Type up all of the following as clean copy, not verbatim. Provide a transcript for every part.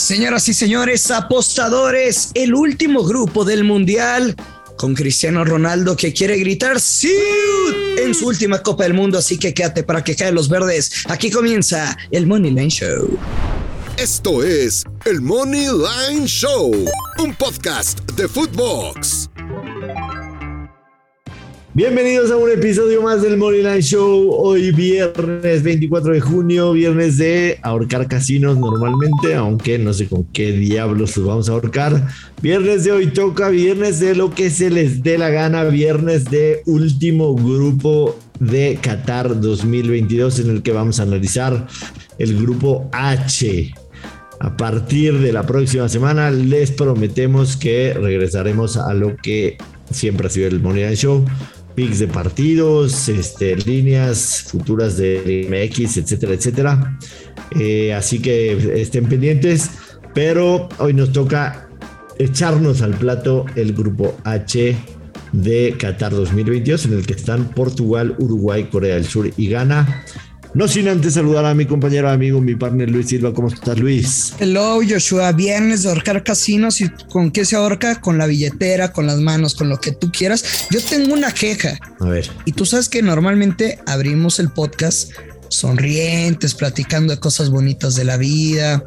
Señoras y señores, apostadores, el último grupo del Mundial con Cristiano Ronaldo que quiere gritar ¡sí! En su última Copa del Mundo, así que quédate para que caigan los verdes. Aquí comienza el Money Line Show. Esto es el Money Line Show, un podcast de Footbox. Bienvenidos a un episodio más del Money Line Show. Hoy viernes 24 de junio, viernes de ahorcar casinos normalmente, aunque no sé con qué diablos los vamos a ahorcar. Viernes de hoy toca, viernes de lo que se les dé la gana, viernes de último grupo de Qatar 2022 en el que vamos a analizar el grupo H. A partir de la próxima semana les prometemos que regresaremos a lo que siempre ha sido el Money Line Show. Picks de partidos, líneas futuras de MX, etcétera, etcétera. Así que estén pendientes. Pero hoy nos toca echarnos al plato el grupo H de Qatar 2022, en el que están Portugal, Uruguay, Corea del Sur y Ghana. No sin antes saludar a mi compañero, amigo, mi partner Luis Silva. ¿Cómo estás, Luis? Hello, Joshua. Viernes de ahorcar casinos. ¿Y con qué se ahorca? Con la billetera, con las manos, con lo que tú quieras. Yo tengo una queja. A ver. Y tú sabes que normalmente abrimos el podcast sonrientes, platicando de cosas bonitas de la vida,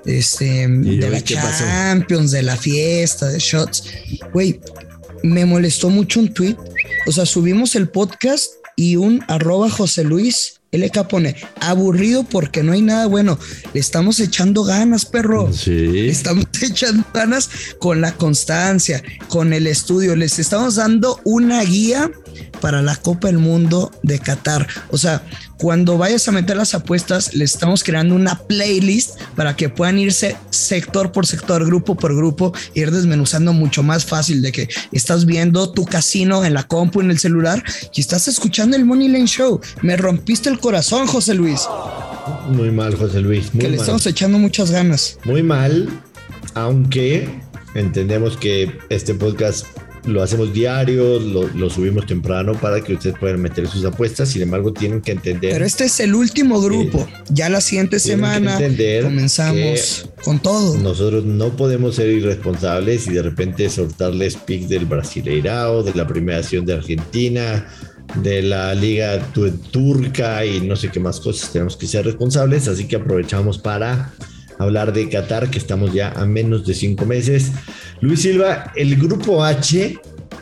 de la Champions, de la fiesta, de shots. Güey, me molestó mucho un tweet. O sea, subimos el podcast y un @José Luis LK pone aburrido porque no hay nada bueno. Le estamos echando ganas, perro. Sí. Le estamos echando ganas con la constancia, con el estudio. Les estamos dando una guía para la Copa del Mundo de Qatar. O sea, cuando vayas a meter las apuestas, les estamos creando una playlist para que puedan irse sector por sector, grupo por grupo, ir desmenuzando mucho más fácil de que estás viendo tu casino en la compu, en el celular y estás escuchando el Money Line Show. Me rompiste el corazón, José Luis. Muy mal, José Luis. Muy que le mal. Estamos echando muchas ganas. Muy mal, aunque entendemos que este podcast lo hacemos diario, lo subimos temprano para que ustedes puedan meter sus apuestas. Sin embargo, tienen que entender. Pero este es el último grupo. Ya la siguiente semana comenzamos con todo. Nosotros no podemos ser irresponsables y de repente soltarles picks del Brasileirao, de la Primera Nación de Argentina, de la Liga Turca y no sé qué más cosas. Tenemos que ser responsables, así que aprovechamos para hablar de Qatar, que estamos ya a menos de 5 meses. Luis Silva, el grupo H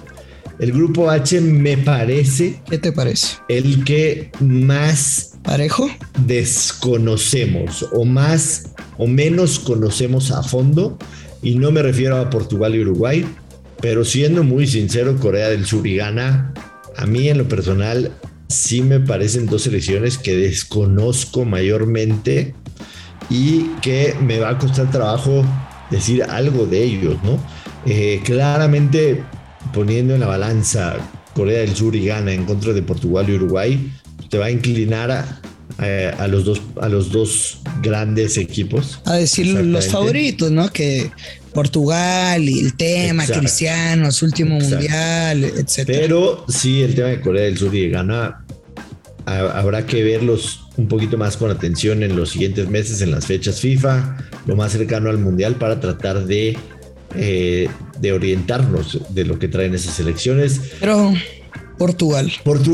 me parece... ¿Qué te parece? El que más... ¿Parejo? Desconocemos o más o menos conocemos a fondo, y no me refiero a Portugal y Uruguay, pero siendo muy sincero, Corea del Sur y Ghana, a mí en lo personal sí me parecen dos selecciones que desconozco mayormente y que me va a costar trabajo decir algo de ellos, ¿no? Claramente, poniendo en la balanza Corea del Sur y Ghana en contra de Portugal y Uruguay, te va a inclinar a los dos grandes equipos. A decir los favoritos, ¿no? Que Portugal y el tema, exacto, Cristiano, su último mundial, etcétera. Pero sí, el tema de Corea del Sur y de Ghana habrá que verlos un poquito más con atención en los siguientes meses, en las fechas FIFA, lo más cercano al mundial, para tratar de orientarnos de lo que traen esas selecciones. Pero Portugal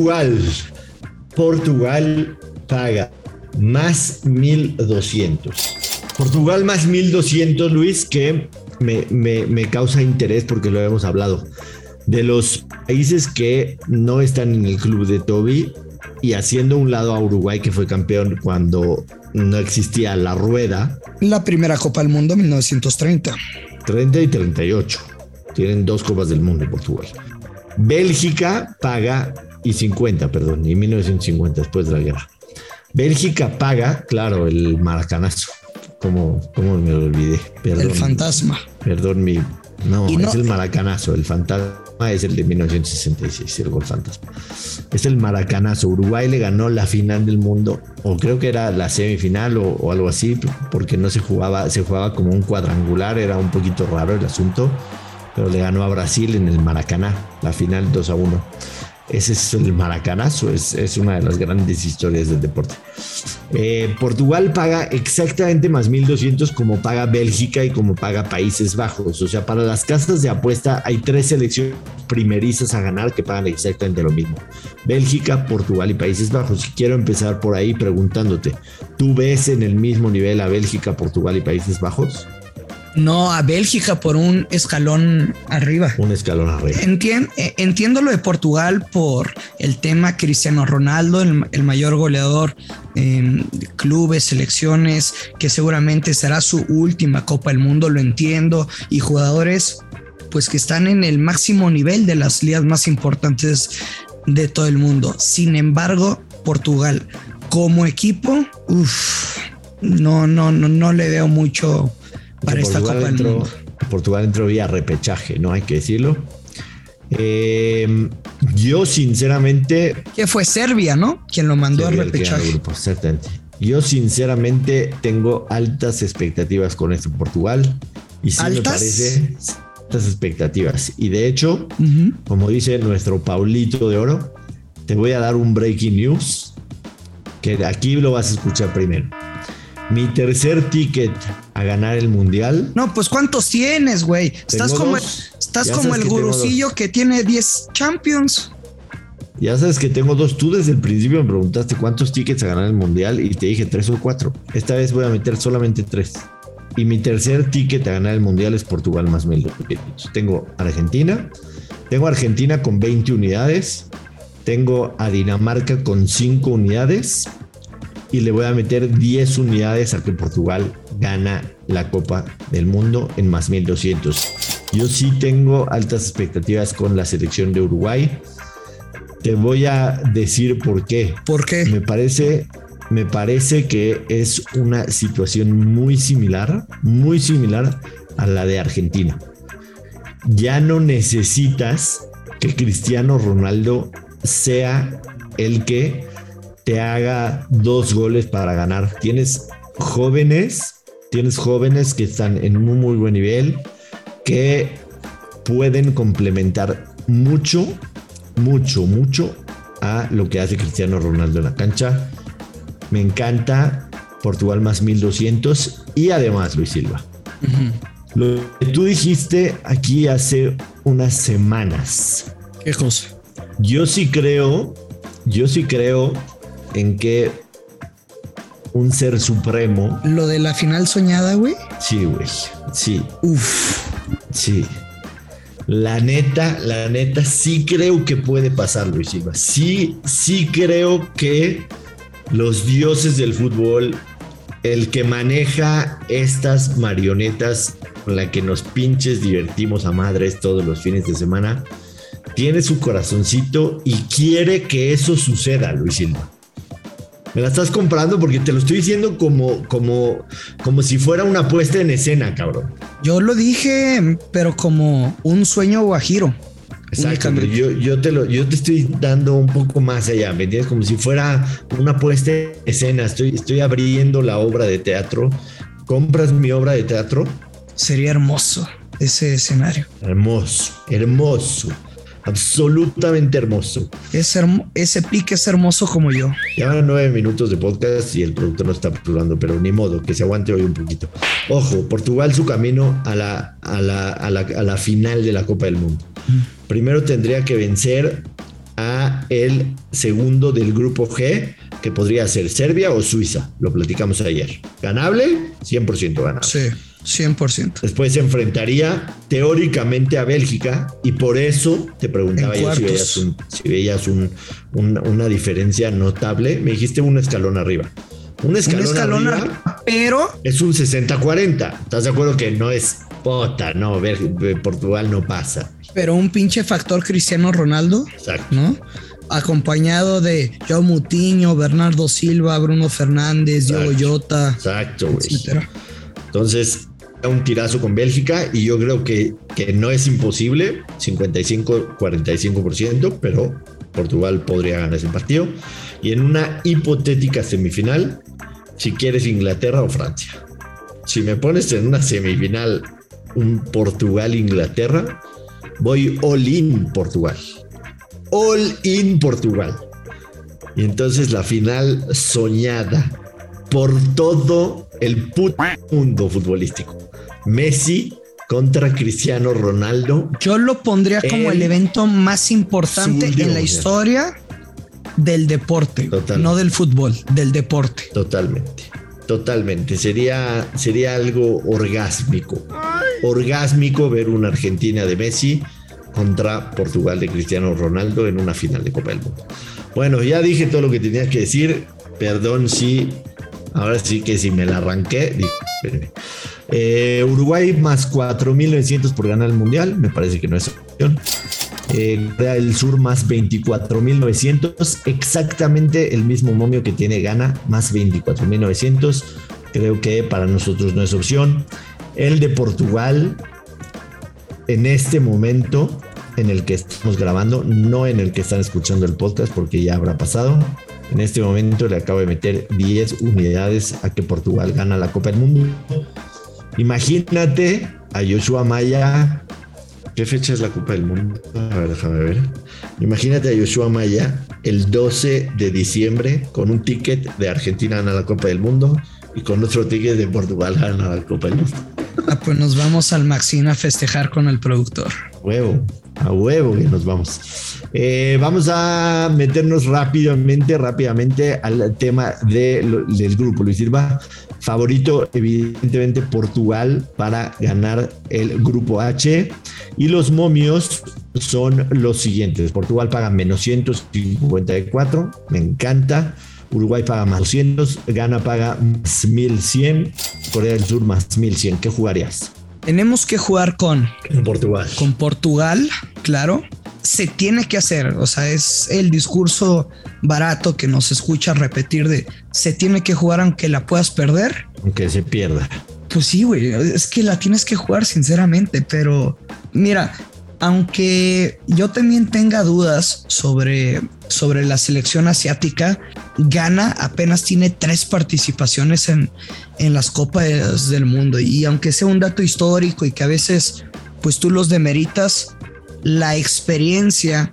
paga más 1,200. Portugal más 1,200, Luis, que me causa interés porque lo hemos hablado. De los países que no están en el club de Toby, y haciendo un lado a Uruguay, que fue campeón cuando no existía la rueda. La primera Copa del Mundo, 1930. 30 y 38. Tienen 2 Copas del Mundo en Portugal. Bélgica paga, y 1950, después de la guerra. Bélgica paga, claro, el maracanazo. ¿Cómo me lo olvidé? Perdón, el fantasma. Perdón, es el maracanazo. El fantasma es el de 1966, el gol fantasma. Es el maracanazo. Uruguay le ganó la final del mundo, o creo que era la semifinal o algo así, porque no se jugaba como un cuadrangular, era un poquito raro el asunto, pero le ganó a Brasil en el Maracaná, la final 2-1. Ese es el maracanazo, es una de las grandes historias del deporte. Portugal paga exactamente más 1,200 como paga Bélgica y como paga Países Bajos. O sea, para las casas de apuesta hay 3 selecciones primerizas a ganar que pagan exactamente lo mismo: Bélgica, Portugal y Países Bajos. Y quiero empezar por ahí preguntándote, ¿tú ves en el mismo nivel a Bélgica, Portugal y Países Bajos? No, a Bélgica por un escalón arriba. Un escalón arriba. Entiendo lo de Portugal por el tema Cristiano Ronaldo, el mayor goleador en clubes, selecciones, que seguramente será su última Copa del Mundo, lo entiendo, y jugadores pues que están en el máximo nivel de las ligas más importantes de todo el mundo. Sin embargo, Portugal como equipo, no le veo mucho para esta Copa del Mundo. Portugal entró vía repechaje, ¿no? Hay que decirlo. Yo sinceramente... Que fue Serbia, ¿no? Quien lo mandó al repechaje. Exactamente. Yo sinceramente tengo altas expectativas con este Portugal. Y sí me parece altas expectativas. Y de hecho, como dice nuestro Paulito de Oro, te voy a dar un breaking news que aquí lo vas a escuchar primero. Mi tercer ticket a ganar el mundial. No, pues ¿cuántos tienes, güey? Estás como el gurucillo que tiene 10 Champions. Ya sabes que tengo 2. Tú desde el principio me preguntaste cuántos tickets a ganar el mundial y te dije 3 o 4. Esta vez voy a meter solamente 3. Y mi tercer ticket a ganar el mundial es Portugal más 1,200. Tengo Argentina con 20 unidades. Tengo a Dinamarca con 5 unidades. Y le voy a meter 10 unidades a que Portugal gana la Copa del Mundo en más 1,200. Yo sí tengo altas expectativas con la selección de Uruguay. Te voy a decir por qué. ¿Por qué? Me parece que es una situación muy similar a la de Argentina. Ya no necesitas que Cristiano Ronaldo sea el que te haga 2 goles para ganar. Tienes jóvenes que están en un muy buen nivel, que pueden complementar mucho a lo que hace Cristiano Ronaldo en la cancha. Me encanta Portugal más 1,200 y además Luis Silva. Lo que tú dijiste aquí hace unas semanas. ¿Qué cosa? Yo sí creo en que un ser supremo. Lo de la final soñada, güey. Sí, güey. Sí. Uf. Sí. La neta, sí creo que puede pasar, Luis Silva. Sí creo que los dioses del fútbol, el que maneja estas marionetas con la que nos pinches divertimos a madres todos los fines de semana, tiene su corazoncito y quiere que eso suceda, Luis Silva. Me la estás comprando porque te lo estoy diciendo como si fuera una puesta en escena, cabrón. Yo lo dije, pero como un sueño guajiro. Exacto, pero yo te estoy dando un poco más allá, ¿me entiendes? Como si fuera una puesta en escena. Estoy abriendo la obra de teatro. ¿Compras mi obra de teatro? Sería hermoso ese escenario. Hermoso. Absolutamente hermoso. Ese pique es hermoso como yo. Llevan 9 minutos de podcast y el productor no está apurando, pero ni modo, que se aguante hoy un poquito. Ojo, Portugal su camino a la final de la Copa del Mundo. Primero tendría que vencer a el segundo del grupo G, que podría ser Serbia o Suiza. Lo platicamos ayer. ¿Ganable? 100% ganable. Sí. 100%. Después se enfrentaría teóricamente a Bélgica y por eso te preguntaba yo si veías una diferencia notable. Me dijiste un escalón arriba. Un escalón arriba, pero es un 60-40. ¿Estás de acuerdo que no es pota? No, Portugal no pasa. Pero un pinche factor Cristiano Ronaldo. Exacto. ¿No? Acompañado de João Moutinho, Bernardo Silva, Bruno Fernández, Diogo Jota. Exacto, güey. Entonces, un tirazo con Bélgica y yo creo que no es imposible, 55-45%, pero Portugal podría ganar ese partido. Y en una hipotética semifinal, si quieres Inglaterra o Francia. Si me pones en una semifinal un Portugal-Inglaterra, voy all in Portugal. all in Portugal. Y entonces la final soñada por todo el puto mundo futbolístico. Messi contra Cristiano Ronaldo. Yo lo pondría como el evento más importante en la historia del deporte, no del fútbol, del deporte. Totalmente. Sería algo orgásmico. Orgásmico ver una Argentina de Messi contra Portugal de Cristiano Ronaldo en una final de Copa del Mundo. Bueno, ya dije todo lo que tenía que decir. Perdón si ahora sí que si me la arranqué. Uruguay más 4.900 por ganar el Mundial. Me parece que no es opción. Corea del Sur más 24.900. Exactamente el mismo momio que tiene Ghana, más 24.900. Creo que para nosotros no es opción. El de Portugal, en este momento en el que estamos grabando, no en el que están escuchando el podcast porque ya habrá pasado. En este momento le acabo de meter 10 unidades a que Portugal gana la Copa del Mundo. Imagínate a Joshua Maya. ¿Qué fecha es la Copa del Mundo? A ver, déjame ver. Imagínate a Joshua Maya el 12 de diciembre con un ticket de Argentina gana la Copa del Mundo y con otro ticket de Portugal gana la Copa del Mundo. Pues nos vamos al Maxine a festejar con el productor. A huevo que nos vamos. Vamos a meternos rápidamente al tema del grupo. Luis Silva, favorito evidentemente Portugal para ganar el grupo H, y los momios son los siguientes. Portugal paga menos 154, me encanta. Uruguay paga más 200, Ghana paga más 1100, Corea del Sur más 1100. ¿Qué jugarías? Tenemos que jugar con Portugal. Con Portugal, claro. Se tiene que hacer, o sea, es el discurso barato que nos escucha repetir de se tiene que jugar aunque la puedas perder. Aunque se pierda. Pues sí, güey, es que la tienes que jugar sinceramente, pero mira, aunque yo también tenga dudas sobre la selección asiática, Ghana apenas tiene 3 participaciones en las Copas del Mundo, y aunque sea un dato histórico y que a veces pues tú los demeritas, la experiencia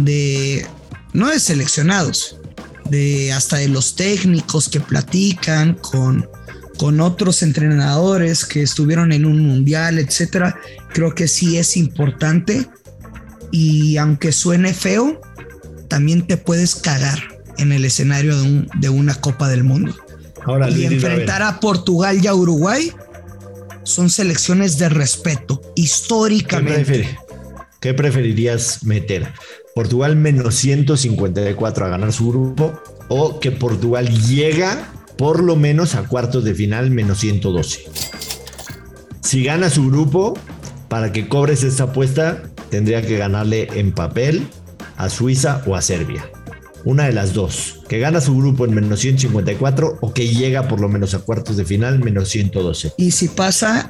no de seleccionados, hasta de los técnicos que platican con otros entrenadores que estuvieron en un mundial, etcétera, creo que sí es importante. Y aunque suene feo, también te puedes cagar en el escenario de una Copa del Mundo. Ahora, y enfrentar a Portugal y a Uruguay son selecciones de respeto históricamente. ¿Qué preferirías meter? ¿Portugal menos 154 a ganar su grupo, o que Portugal llega por lo menos a cuartos de final menos 112? Si gana su grupo, para que cobres esta apuesta, tendría que ganarle en papel a Suiza o a Serbia. Una de las dos. Que gana su grupo en menos 154 o que llega por lo menos a cuartos de final menos 112. Y si pasa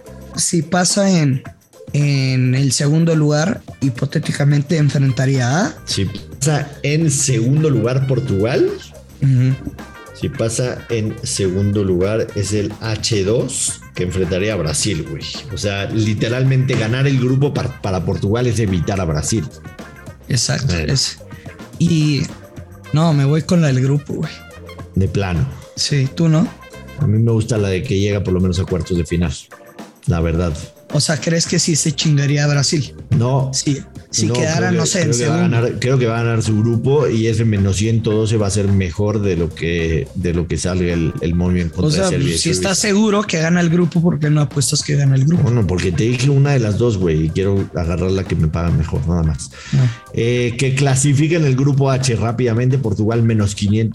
en el segundo lugar, hipotéticamente enfrentaría a... Si pasa en segundo lugar Portugal... Uh-huh. Si pasa en segundo lugar es el H2, que enfrentaría a Brasil, güey. O sea, literalmente ganar el grupo para Portugal es evitar a Brasil. Exacto. Y no, me voy con la del grupo, güey. De plano. Sí, ¿tú no? A mí me gusta la de que llega por lo menos a cuartos de final. La verdad. O sea, ¿crees que sí se chingaría a Brasil? No. Sí. Si quedara, no sé, en segundo. Creo que va a ganar su grupo, y ese menos 112 va a ser mejor de lo que salga el momio en contra de Serbia. Si estás seguro que gana el grupo, ¿por qué no apuestas que gana el grupo? Bueno, porque te dije una de las dos, güey, y quiero agarrar la que me paga mejor, nada más. No. Que clasifiquen el grupo H rápidamente. Portugal menos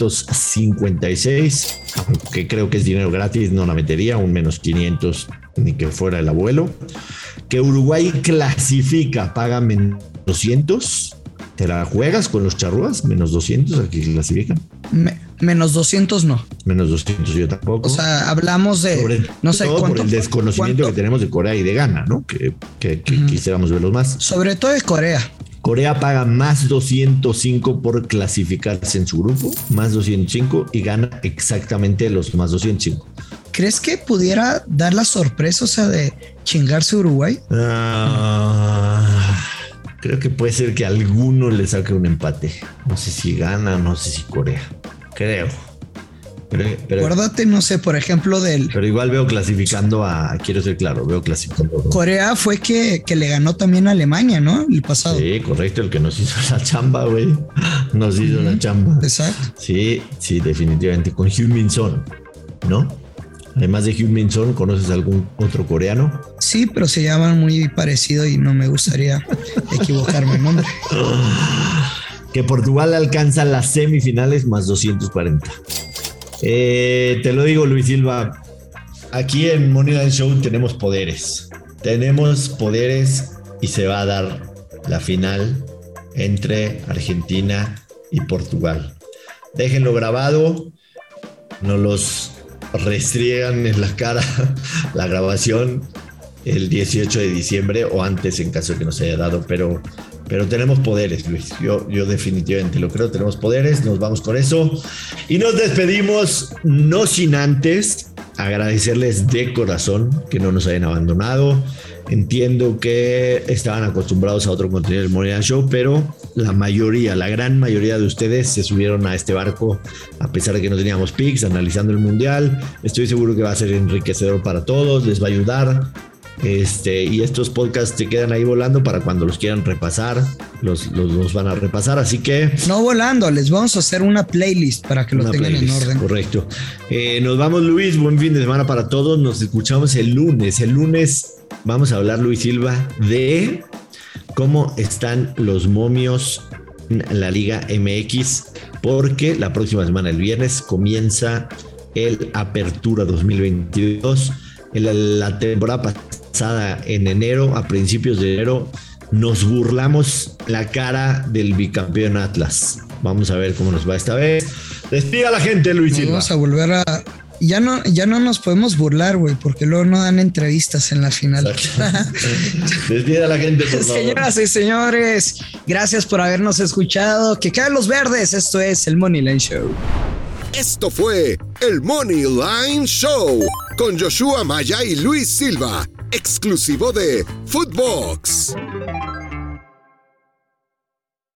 556, que creo que es dinero gratis, no la metería, un menos 500 ni que fuera el abuelo. Que Uruguay clasifica, paga menos 200. ¿Te la juegas con los charrúas? Menos 200 aquí clasifican. Menos 200 no. Menos 200 yo tampoco. O sea, hablamos de no sé cuánto, por el desconocimiento que tenemos de Corea y de Ghana, ¿no? Que quisiéramos verlos más. Sobre todo de Corea. Corea paga más 205 por clasificarse en su grupo, más 205, y gana exactamente los más 205. ¿Crees que pudiera dar la sorpresa, o sea, de chingarse Uruguay? Creo que puede ser que alguno le saque un empate. No sé si gana, no sé si Corea. Creo. Pero acuérdate, no sé, por ejemplo, Pero igual veo clasificando quiero ser claro, veo clasificando. Corea fue que le ganó también a Alemania, ¿no? El pasado. Sí, correcto, el que nos hizo la chamba, güey. Nos hizo la chamba. Exacto. Sí, definitivamente. Con Heung-min Son, ¿no? Además de Heung-min Son, ¿conoces algún otro coreano? Sí, pero se llaman muy parecido y no me gustaría equivocarme el nombre. Que Portugal alcanza las semifinales más 240. Te lo digo, Luis Silva, aquí en Moneyline Show tenemos poderes y se va a dar la final entre Argentina y Portugal. Déjenlo grabado, no los restriegan en la cara la grabación el 18 de diciembre o antes en caso de que no se haya dado, pero tenemos poderes, Luis. Yo definitivamente lo creo, tenemos poderes, nos vamos con eso y nos despedimos, no sin antes agradecerles de corazón que no nos hayan abandonado. Entiendo que estaban acostumbrados a otro contenido del Moneyline Show, pero la gran mayoría de ustedes se subieron a este barco a pesar de que no teníamos picks, analizando el Mundial. Estoy seguro que va a ser enriquecedor para todos, les va a ayudar. Y estos podcasts se quedan ahí volando para cuando los quieran repasar, los van a repasar, así que... No volando, les vamos a hacer una playlist para que lo tengan en orden. Correcto. Nos vamos, Luis, buen fin de semana para todos, nos escuchamos el lunes. El lunes vamos a hablar, Luis Silva, de cómo están los momios en la Liga MX, porque la próxima semana, el viernes, comienza el Apertura 2022. En la temporada pasada, en enero, a principios de enero, nos burlamos la cara del bicampeón Atlas. Vamos a ver cómo nos va esta vez. Despida a la gente, Luis Silva. Vamos a volver a... Ya no nos podemos burlar, güey, porque luego no dan entrevistas en la final. Despida a la gente, por favor. Señoras y señores, gracias por habernos escuchado. Que caen los verdes. Esto es el Moneyline Show. Esto fue el Moneyline Show con Joshua Maya y Luis Silva, exclusivo de Footbox.